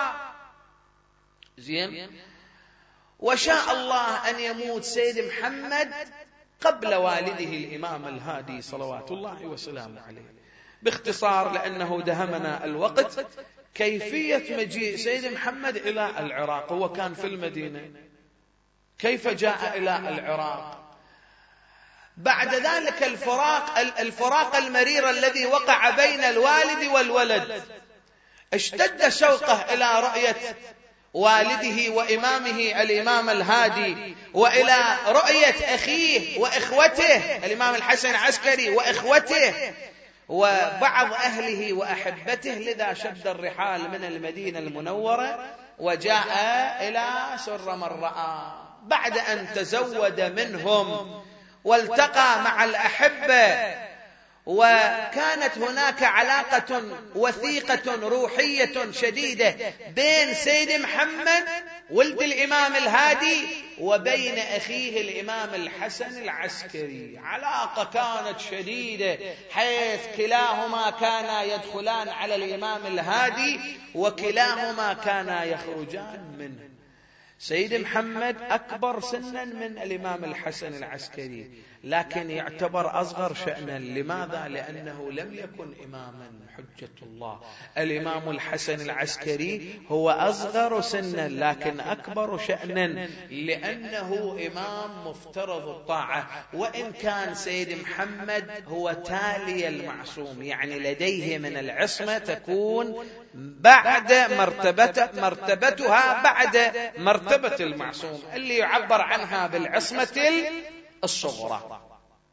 زين، وشاء الله أن يموت سيد محمد قبل والده الإمام الهادي صلوات الله وسلامه عليه. باختصار لأنه دهمنا الوقت، كيفية مجيء سيد محمد إلى العراق. هو كان في المدينة، كيف جاء إلى العراق؟ بعد ذلك الفراق الفراق المرير الذي وقع بين الوالد والولد، اشتد شوقه إلى رؤية والده وإمامه الإمام الهادي، وإلى رؤية أخيه وإخوته الإمام الحسن العسكري وإخوته وبعض أهله وأحبته. لذا شد الرحال من المدينة المنورة وجاء إلى سر من رأى، بعد أن تزود منهم والتقى مع الأحبة، وكانت هناك علاقة وثيقة روحية شديدة بين سيد محمد ولد الإمام الهادي وبين أخيه الإمام الحسن العسكري. علاقة كانت شديدة، حيث كلاهما كانا يدخلان على الإمام الهادي وكلاهما كانا يخرجان منه. سيد محمد أكبر سنا من الإمام الحسن العسكري، لكن يعتبر أصغر شأنا. لماذا؟ لأنه لم يكن إماما حجة الله. الإمام الحسن العسكري هو أصغر سنا لكن أكبر شأنا، لأنه إمام مفترض الطاعة، وإن كان سيد محمد هو تالي المعصوم، يعني لديه من العصمة تكون بعد مرتبة مرتبتها بعد مرتبة مرتبة المعصوم اللي يعبر عنها بالعصمة الصغرى.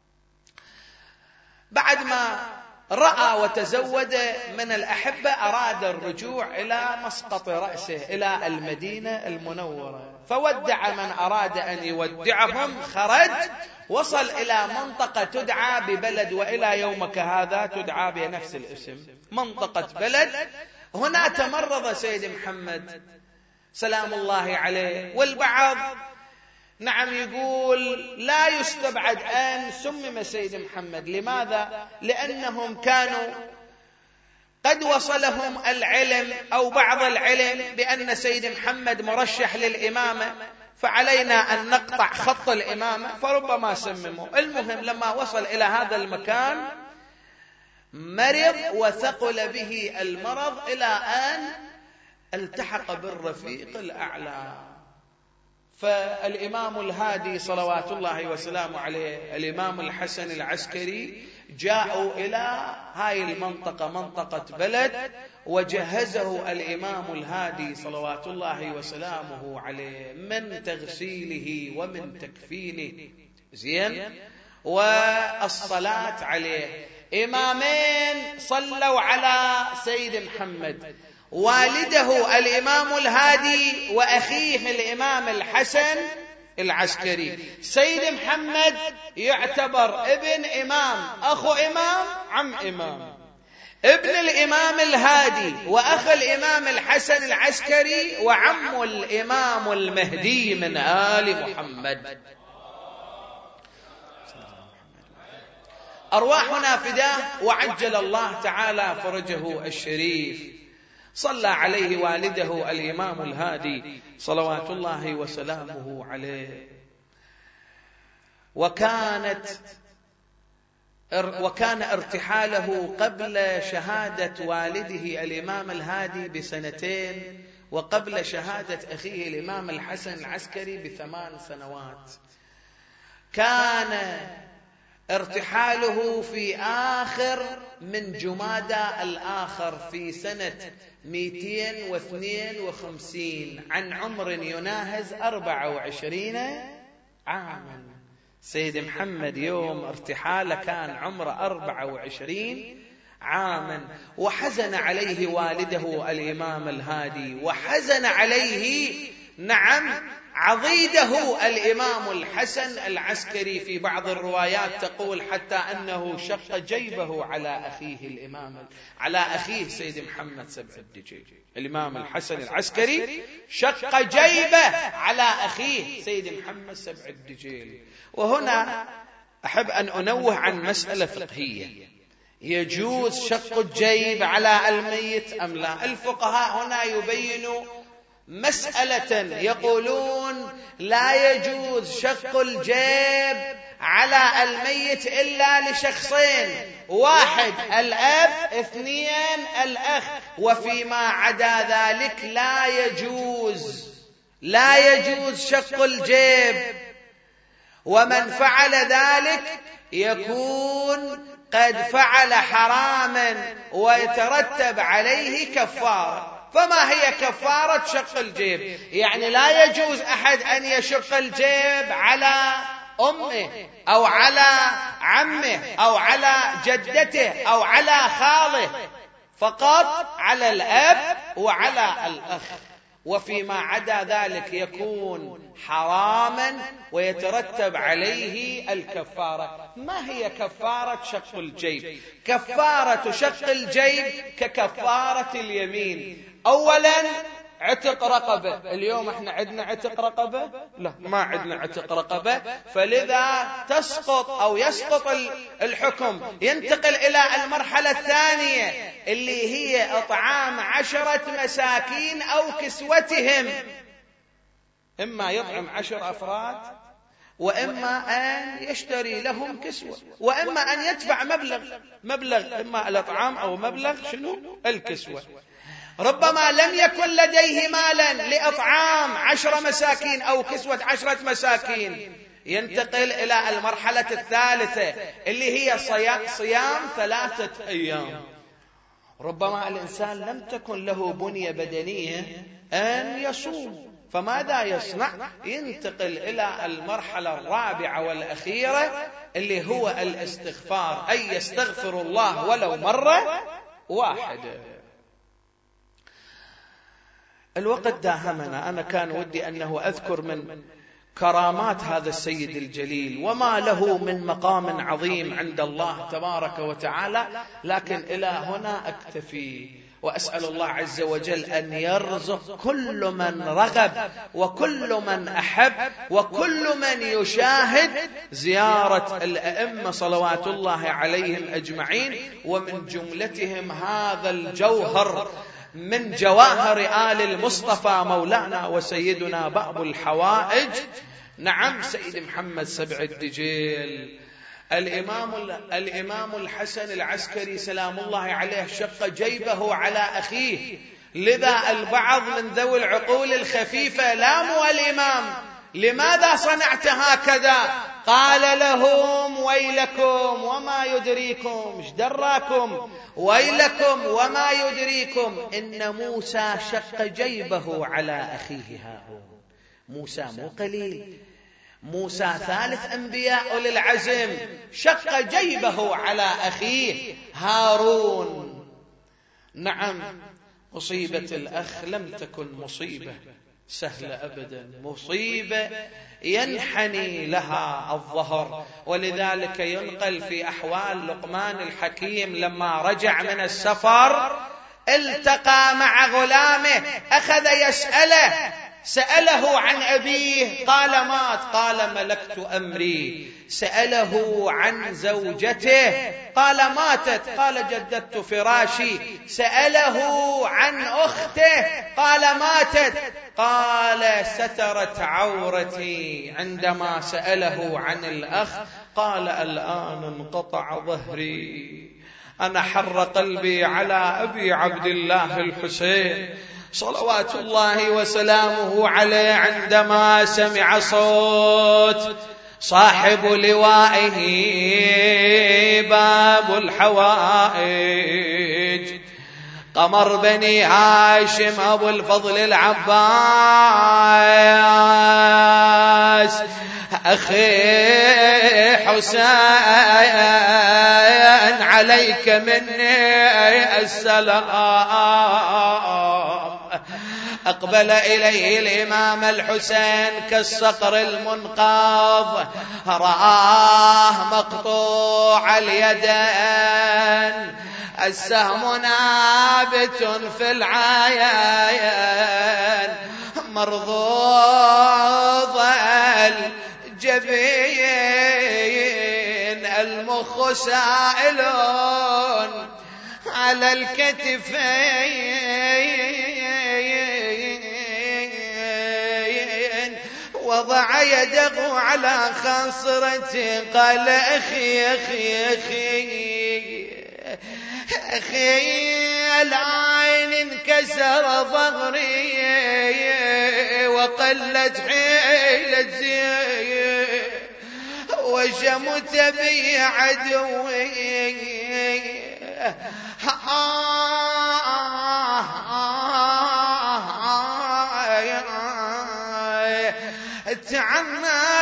بعد ما رأى وتزود من الأحبة أراد الرجوع إلى مسقط رأسه إلى المدينة المنورة، فودع من أراد أن يودعهم، خرج وصل إلى منطقة تدعى ببلد، وإلى يومك هذا تدعى بنفس الاسم، منطقة بلد. هنا تمرض سيد محمد سلام الله عليه، والبعض نعم يقول لا يستبعد أن سمم سيد محمد. لماذا؟ لأنهم كانوا قد وصلهم العلم أو بعض العلم بأن سيد محمد مرشح للإمامة، فعلينا أن نقطع خط الإمامة، فربما سمموا. المهم لما وصل إلى هذا المكان مرض وثقل به المرض إلى أن التحق بالرفيق الأعلى. فالإمام الهادي صلوات الله وسلامه عليه، الإمام الحسن العسكري، جاءوا إلى هاي المنطقة، منطقة بلد، وجهزه الإمام الهادي صلوات الله وسلامه عليه من تغسيله ومن تكفينه زين والصلاة عليه. إمامين صلوا على سيد محمد، والده الإمام الهادي وأخيه الإمام الحسن العسكري. سيد محمد يعتبر ابن إمام، أخو إمام، عم إمام، ابن الإمام الهادي وأخ الإمام الحسن العسكري وعم الإمام المهدي من آل محمد. أرواحنا فداه وعجل الله تعالى فرجه الشريف. صلى عليه والده الإمام الهادي صلوات الله وسلامه عليه. وكانت وكان ارتحاله قبل شهادة والده الإمام الهادي بسنتين، وقبل شهادة أخيه الإمام الحسن العسكري بثمان سنوات. كان ارتحاله في آخر من جمادى الآخر في سنة مئتين واثنين وخمسين عن عمر يناهز أربعة وعشرين عاما. سيد محمد يوم ارتحاله كان عمره أربعة وعشرين عاما، وحزن عليه والده الإمام الهادي، وحزن عليه نعم عضيده الإمام الحسن العسكري. في بعض الروايات تقول حتى أنه شق جيبه على أخيه الإمام على أخيه سيد محمد سبع الدجيل. الإمام الحسن العسكري شق جيبه على أخيه سيد محمد سبع الدجيل. وهنا أحب أن أنوه عن مسألة فقهية: يجوز شق الجيب على الميت أم لا؟ الفقهاء هنا يبينوا مسألة، يقولون لا يجوز شق الجيب على الميت إلا لشخصين: واحد الأب، اثنين الأخ، وفيما عدا ذلك لا يجوز لا يجوز شق الجيب. ومن فعل ذلك يكون قد فعل حراما ويترتب عليه كفارة. فما هي كفارة شق الجيب؟ يعني لا يجوز أحد أن يشق الجيب على أمه أو على عمه أو على جدته أو على خاله، فقط على الأب وعلى الأخ، وفيما عدا ذلك يكون حراما ويترتب عليه الكفارة. ما هي كفارة شق الجيب؟ كفارة شق الجيب ككفارة اليمين. أولا عتق رقبة. اليوم احنا عندنا عتق رقبة؟ لا، ما عندنا عتق رقبة، فلذا تسقط أو يسقط الحكم، ينتقل إلى المرحلة الثانية اللي هي إطعام عشرة مساكين أو كسوتهم. إما يطعم عشر أفراد، وإما أن يشتري لهم كسوة، وإما أن يدفع مبلغ مبلغ إما الإطعام أو مبلغ شنو الكسوة. ربما لم يكن لديه مالا لإطعام عشر مساكين أو كسوة عشرة مساكين، ينتقل إلى المرحلة الثالثة اللي هي صيام ثلاثة أيام. ربما الإنسان لم تكن له بنية بدنية أن يصوم، فماذا يصنع؟ ينتقل إلى المرحلة الرابعة والأخيرة اللي هو الاستغفار، أي يستغفر الله ولو مرة واحدة. الوقت داهمنا، أنا كان ودي أنه أذكر من كرامات هذا السيد الجليل وما له من مقام عظيم عند الله تبارك وتعالى، لكن إلى هنا أكتفي، وأسأل الله عز وجل أن يرزق كل من رغب وكل من أحب وكل من يشاهد زيارة الأئمة صلوات الله عليهم أجمعين، ومن جملتهم هذا الجوهر من جواهر آل المصطفى مولانا وسيدنا باب الحوائج، نعم سيد محمد سبع الدجيل. الإمام, الإمام الحسن العسكري سلام الله عليه شق جيبه على أخيه، لذا البعض من ذوي العقول الخفيفة لاموا الإمام: لماذا صنعت هكذا؟ قال لهم: ويلكم وما يدريكم، ايش دراكم؟ ويلكم وما يدريكم إن موسى شق جيبه على أخيه هارون. موسى مو قليل، موسى ثالث أنبياء أولي العزم، شق جيبه على أخيه هارون. نعم، مصيبة الأخ لم تكن مصيبة سهلة أبدا، مصيبة ينحني لها الظهر، ولذلك ينقل في أحوال لقمان الحكيم لما رجع من السفر التقى مع غلامه، أخذ يسأله، سأله عن أبيه قال مات، قال ملكت أمري. سأله عن زوجته قال ماتت، قال جددت فراشي. سأله عن أخته قال ماتت، قال سترت عورتي. عندما سأله عن الأخ قال الآن انقطع ظهري، أنا حر قلبي على أبي عبد الله الحسين صلوات الله وسلامه عليه عندما سمع صوت صاحب لوائه باب الحوائج قمر بني هاشم أبو الفضل العباس أخي حسين عليك مني السلام. أقبل إليه الإمام الحسين كالصقر المنقاض، رآه مقطوع اليدين، السهم نابت في العين، مرضوض الجبين، المخ سائل على الكتفين، وضع يده على خاصرته قال أخي أخي أخي أخي العين انكسر ظهري وقلت حيلتي وشمت بي عدوي، تعنى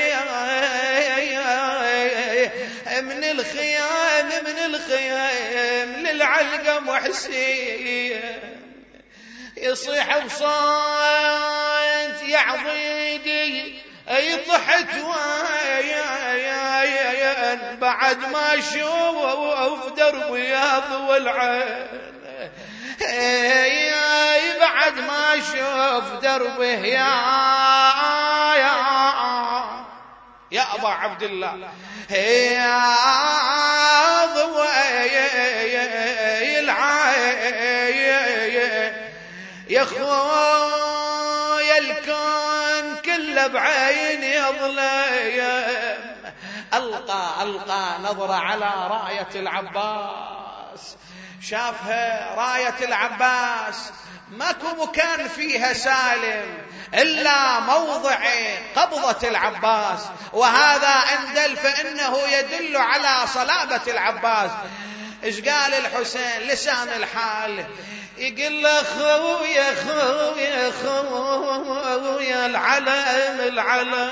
من الخيام من الخيام للعلقم وحسين، يصيح بصوت يا عضيدي يطحت وياين بعد ما شوف درب ياض والعين، بعد ما شوف دربه يا يا أبا عبد الله يا ضوي العين، يا خويا الكون كله بعين يظلم. ألقى ألقى نظرة على راية العباس، شافها راية العباس ماكو مكان فيها سالم إلا موضع قبضة العباس، وهذا أندل فإنه يدل على صلابة العباس. إيش قال الحسين؟ لسان الحال يقول له خويا خويا خويا العلم العلم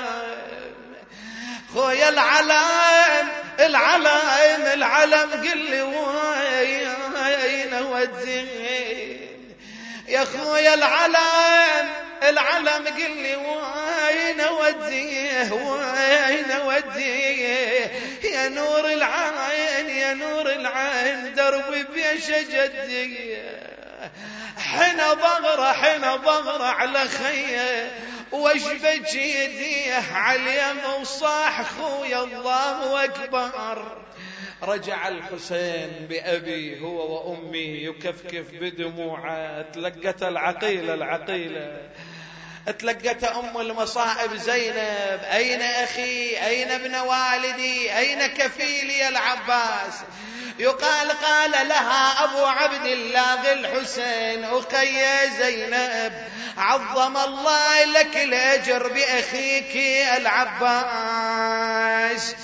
خويا العلم العلم العلم قل لي وين ودين يا خويا العلم العلم قل لي وين وديه وين وديه يا نور العين يا نور العين دربي بيش جدي حين بغرة حين بغرة على خيه واشبك يديه عليم وصاح خويا الله أكبر. رجع الحسين بأبي هو وأمي يكفكف بدموعه. تلقت العقيلة العقيلة تلقت أم المصائب زينب أين أخي أين ابن والدي أين كفيلي العباس. يقال قال لها أبو عبد الله الحسين أخي زينب عظم الله لك الأجر بأخيك العباس.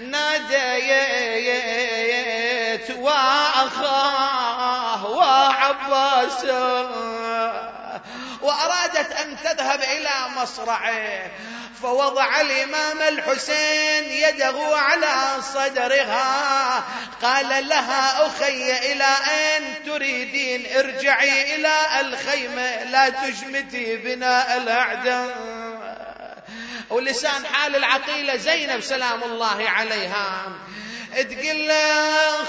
ناديت وأخاه وعباس وأرادت أن تذهب إلى مصرعه فوضع الإمام الحسين يده على صدرها قال لها أخي إلى أين تريدين ارجعي إلى الخيمة لا تشمتي بنا الأعداء. ولسان حال العقيلة زينب سلام الله عليها تقول له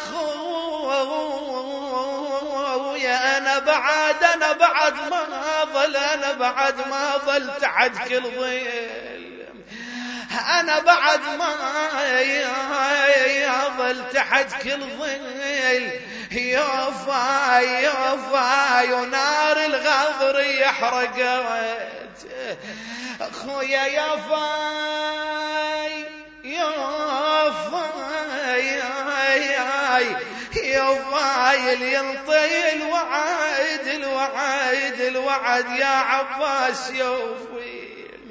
خويا أنا بعد أنا بعد ما ظل أنا بعد ما ظل تحت كل ظل أنا بعد ما ظل تحت كل ظل يوفى يوفى ونار الغضر يحرقت خويا يا فاي يا فاي يا فاي ينطي الوعد الوعد الوعد يا عباس يوفي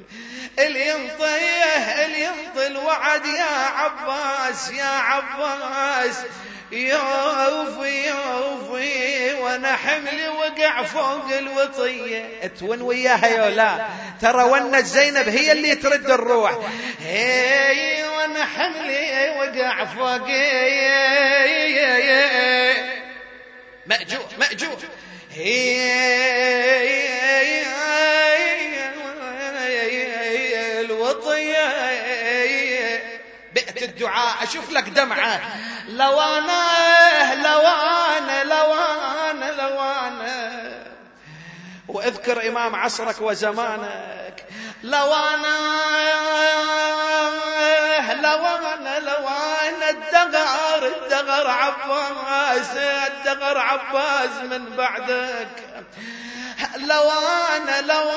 الينطيه الينطي الوعد يا عباس يا عباس يوفي يوفي وانا حملي وقع فوق الوطيه. اتون وياها يولا ترى ونت زينب هي اللي ترد الروح. هي وانا حملي وقع فوق مأجور مأجور هي الوطيه بئت الدعاء اشوف لك دمعه لو انا لو انا لو انا لو انا واذكر امام عصرك وزمانك لو انا لو انا لو انا الدغر الدغر عباس الدغر عباس من بعدك لو انا لو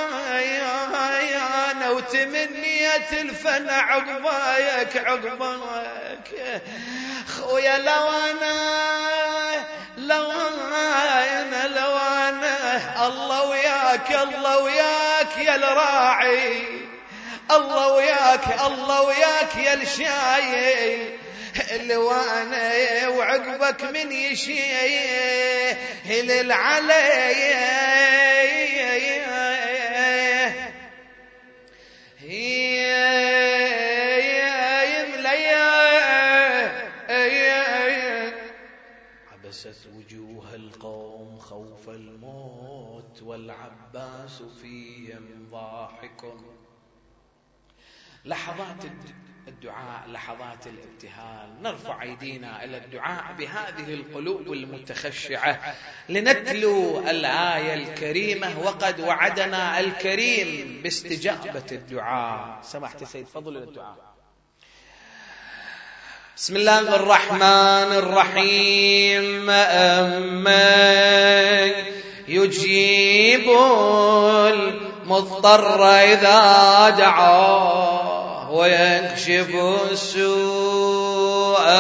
انا وتمنيت الفن عقبايك عقبايك خويا لو انا لو انا لو انا الله وياك الله وياك يا الراعي الله وياك الله وياك يا الشاي اللي وانا وعقبك من يشيه هلل علي هي عبست وجوه القوم خوف الموت والعباس فيهم ضاحك. لحظات الدعاء لحظات الابتهال نرفع أيدينا إلى الدعاء بهذه القلوب المتخشعة لنتلو الآية الكريمة وقد وعدنا الكريم باستجابة الدعاء. سمحت سيد فضل الدعاء. بسم الله الرحمن الرحيم. أمن يجيب المضطر إذا دعاه ويكشف السوء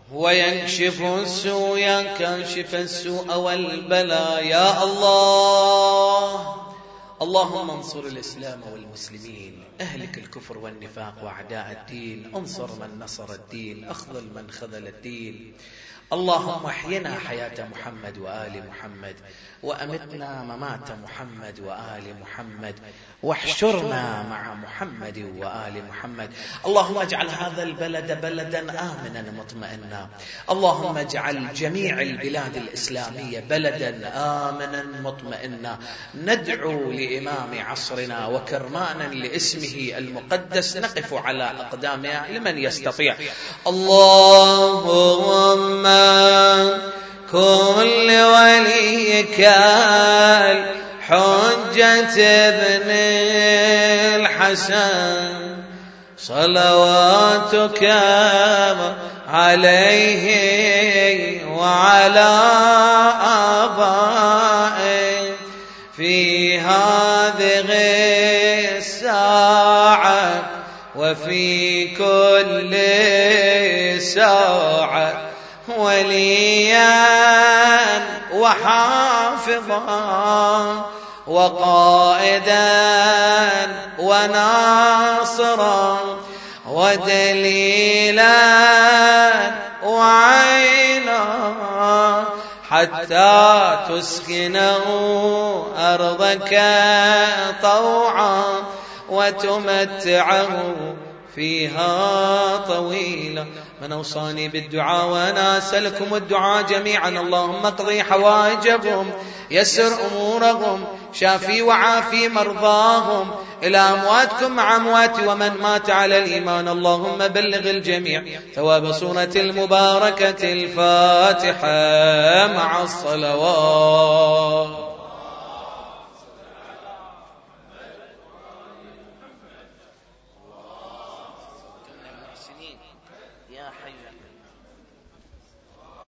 ويكشف السوء يا كاشف السوء والبلاء يا الله. اللهم انصر الإسلام والمسلمين، أهلك الكفر والنفاق وأعداء الدين، انصر من نصر الدين، أخذل من خذل الدين. اللهم احينا حياة محمد وآل محمد، وأمتنا ممات محمد وآل محمد، واحشرنا مع محمد وآل محمد. اللهم اجعل هذا البلد بلدا آمنا مطمئنا، اللهم اجعل جميع البلاد الإسلامية بلدا آمنا مطمئنا. ندعو لإمام عصرنا وكرمانا لاسمه المقدس، نقف على أقدامنا لمن يستطيع. اللهم كن لوليك الحجة ابن الحسن صلواتك عليه وعلى آبائه في هذه الساعة وفي كل ساعة، وليا وحافظا وقائدا وناصرا ودليلا وعينا، حتى تسكنه أرضك طوعا وتمتعه فيها طويلا. من أوصاني بالدعاء وأنا أسألكم الدعاء جميعا. اللهم اقضي حوائجهم، يسر أمورهم، شافي وعافي مرضاهم، إلى أمواتكم مع أموات ومن مات على الإيمان. اللهم بلغ الجميع ثواب سورة المباركة الفاتحة مع الصلوات. يا حي